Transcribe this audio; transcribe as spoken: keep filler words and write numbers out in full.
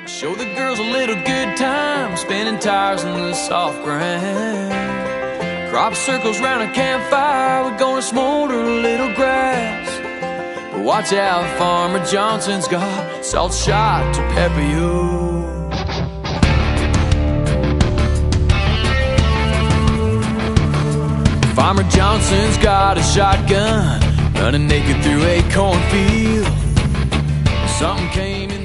Show the girls a little good time, spinning tires in the soft ground. Crop circles round a campfire, we're gonna smolder a little grass. But watch out, Farmer Johnson's got salt shot to pepper you. Farmer Johnson's got a shotgun, running naked through a cornfield. Something came in